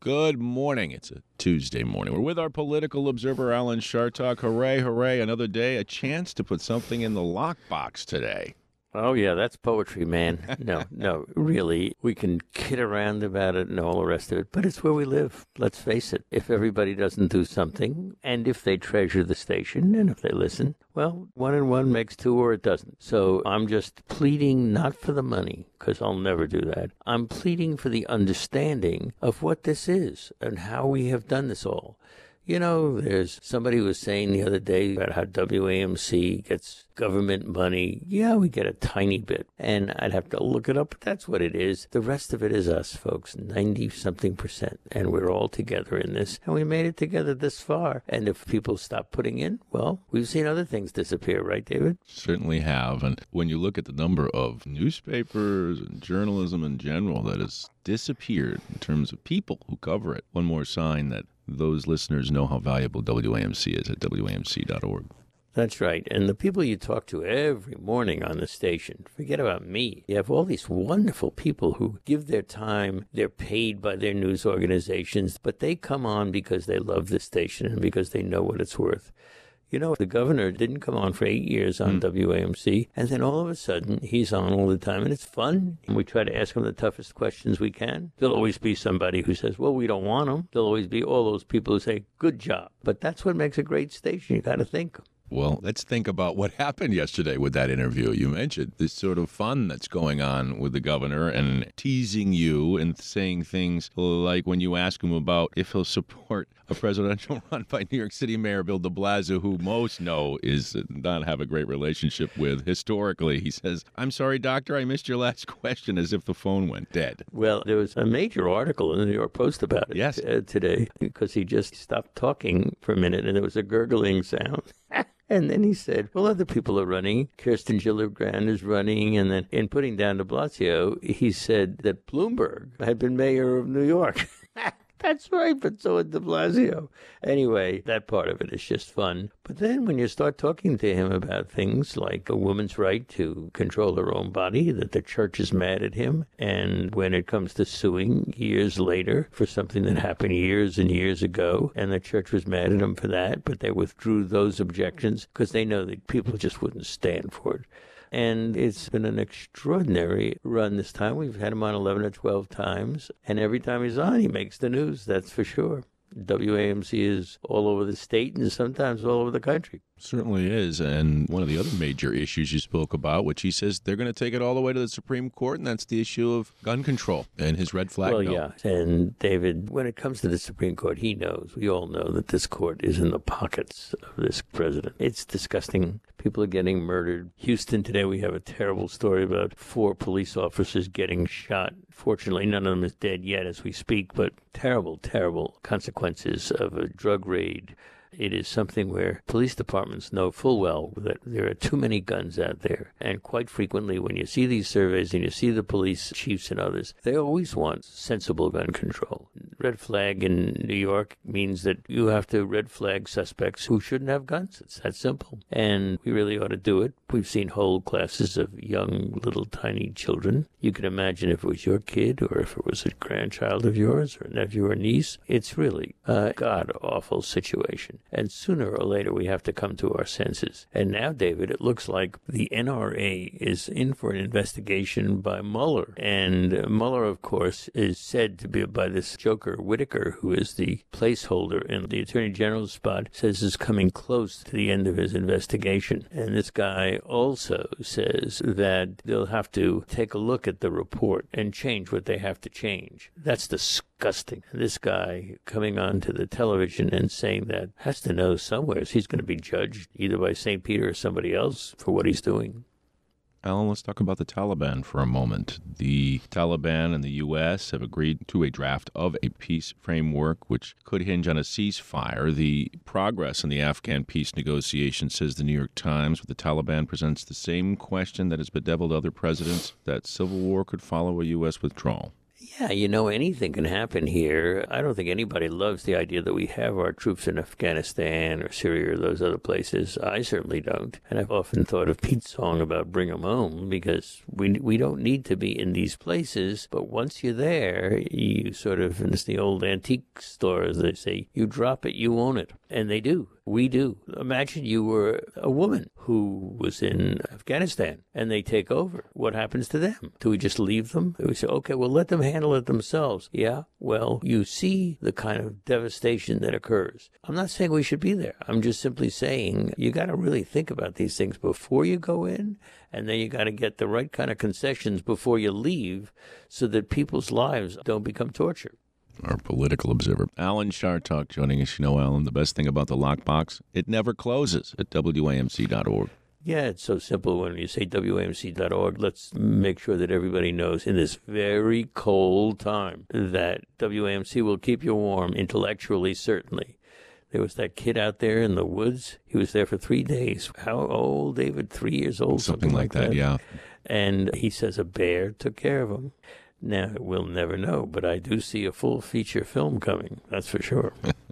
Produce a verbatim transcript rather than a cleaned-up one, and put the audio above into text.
Good morning. It's a Tuesday morning. We're with our political observer, Alan Chartock. Hooray, hooray, another day, a chance to put something in the lockbox today. Oh, yeah, that's poetry, man. No, no, really. We can kid around about it and all the rest of it, but it's where we live. Let's face it. If everybody doesn't do something, and if they treasure the station, and if they listen, well, one and one makes two or it doesn't. So I'm just pleading not for the money, because I'll never do that. I'm pleading for the understanding of what this is and how we have done this all. You know, there's somebody who was saying the other day about how W A M C gets government money. Yeah, we get a tiny bit. And I'd have to look it up, but that's what it is. The rest of it is us, folks, ninety-something percent. And we're all together in this. And we made it together this far. And if people stop putting in, well, we've seen other things disappear, right, David? Certainly have. And when you look at the number of newspapers and journalism in general that has disappeared in terms of people who cover it, one more sign that those listeners know how valuable W A M C is at W A M C dot org. That's right. And the people you talk to every morning on the station, forget about me. You have all these wonderful people who give their time. They're paid by their news organizations, but they come on because they love the station and because they know what it's worth. You know, the governor didn't come on for eight years on mm. W A M C, and then all of a sudden, he's on all the time, and it's fun. And we try to ask him the toughest questions we can. There'll always be somebody who says, well, we don't want him. There'll always be all those people who say, good job. But that's what makes a great station. You got to think. Well, let's think about what happened yesterday with that interview. You mentioned this sort of fun that's going on with the governor and teasing you and saying things like when you ask him about if he'll support a presidential run by New York City Mayor Bill de Blasio, who most know is not have a great relationship with historically. He says, I'm sorry, doctor, I missed your last question, as if the phone went dead. Well, there was a major article in the New York Post about it yes. uh, today because he just stopped talking for a minute and there was a gurgling sound. And then he said, well, other people are running. Kirsten Gillibrand is running. And then in putting down de Blasio, he said that Bloomberg had been mayor of New York. That's right, but so had de Blasio. Anyway, that part of it is just fun. But then when you start talking to him about things like a woman's right to control her own body, that the church is mad at him, and when it comes to suing years later for something that happened years and years ago, and the church was mad at him for that, but they withdrew those objections because they know that people just wouldn't stand for it. And it's been an extraordinary run this time. We've had him on eleven or twelve times. And every time he's on, he makes the news, that's for sure. W A M C is all over the state and sometimes all over the country. Certainly is. And one of the other major issues you spoke about, which he says they're going to take it all the way to the Supreme Court, and that's the issue of gun control and his red flag Well, bill. yeah. And David, when it comes to the Supreme Court, he knows, we all know that this court is in the pockets of this president. It's disgusting. People are getting murdered. Houston today, we have a terrible story about four police officers getting shot. Fortunately, none of them is dead yet as we speak, but terrible, terrible consequences of a drug raid. It is something where police departments know full well that there are too many guns out there. And quite frequently, when you see these surveys and you see the police chiefs and others, they always want sensible gun control. Red flag in New York means that you have to red flag suspects who shouldn't have guns. It's that simple. And we really ought to do it. We've seen whole classes of young, little, tiny children. You can imagine if it was your kid or if it was a grandchild of yours or a nephew or niece. It's really a god-awful situation. And sooner or later, we have to come to our senses. And now, David, it looks like the N R A is in for an investigation by Mueller. And Mueller, of course, is said to be by this joker, Whitaker, who is the placeholder in the Attorney General's spot, says is coming close to the end of his investigation. And this guy also says that they'll have to take a look at the report and change what they have to change. That's disgusting. This guy coming on to the television and saying that has to know somewhere he's going to be judged either by Saint Peter or somebody else for what he's doing. Alan, let's talk about the Taliban for a moment. The Taliban and the U S have agreed to a draft of a peace framework which could hinge on a ceasefire. The progress in the Afghan peace negotiations, says the New York Times, with the Taliban presents the same question that has bedeviled other presidents, that civil war could follow a U S withdrawal. Yeah, you know, anything can happen here. I don't think anybody loves the idea that we have our troops in Afghanistan or Syria or those other places. I certainly don't. And I've often thought of Pete's song about Bring 'em Home, because we we don't need to be in these places. But once you're there, you sort of, and it's the old antique stores, they say, you drop it, you own it. And they do. We do. Imagine you were a woman who was in Afghanistan and they take over. What happens to them? Do we just leave them? Do we say, okay, well, let them handle it themselves? Yeah, well, you see the kind of devastation that occurs. I'm not saying we should be there. I'm just simply saying you got to really think about these things before you go in, and then you got to get the right kind of concessions before you leave so that people's lives don't become torture. Our political observer, Alan Chartock, joining us. You know, Alan, the best thing about the lockbox, it never closes at W A M C dot org. Yeah, it's so simple. When you say W A M C dot org, let's make sure that everybody knows in this very cold time that W A M C will keep you warm intellectually, certainly. There was that kid out there in the woods. He was there for three days. How old, David? Three years old? Something, something like that, that, yeah. And he says a bear took care of him. Now, we'll never know, but I do see a full feature film coming. That's for sure.